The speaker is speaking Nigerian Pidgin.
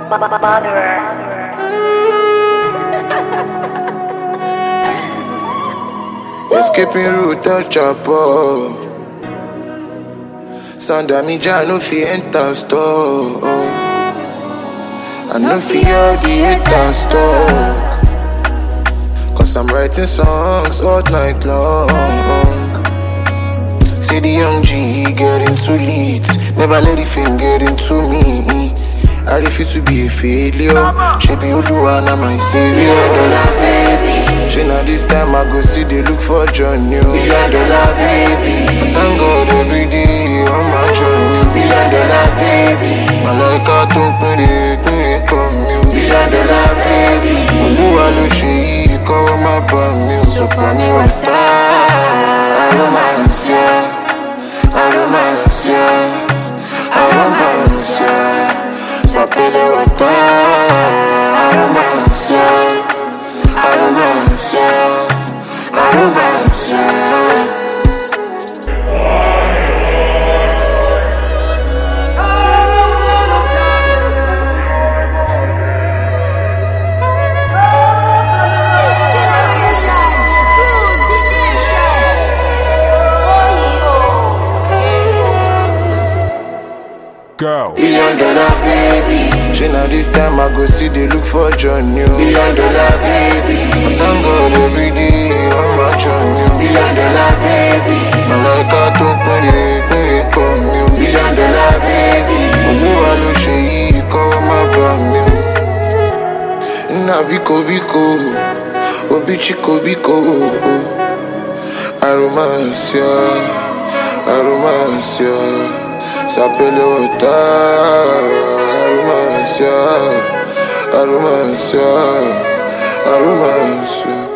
Escaping route touch chopper. Sound of me ja no fi enter store. I no fi all the haters talk. Cause I'm writing songs all night long. Say the young G getting too lit. Never let the fame get into me. I refuse to be a failure. She be Oluwa na my savior. $1 baby. She now this time I go see they look for John New. $1 baby. Thank God every day on my journey. $1 baby. My like I don't put it come you. $1 baby. Oluwa lo she call my bum you. So call me right I romance ya. I romance ya. I romance ya. Sapele wata. I romance ya. I romance ya. I romance ya. Go. $1 baby. She now this time I go see they look for John New. $1 baby. Thank God every day on my journey. $1 baby. My like I don't put it come you. $1 baby. Oluwa lo she call my brand new. Na biko obi chiko biko. I romance ya, I romance ya. Sapele wata, I romance ya, I romance ya.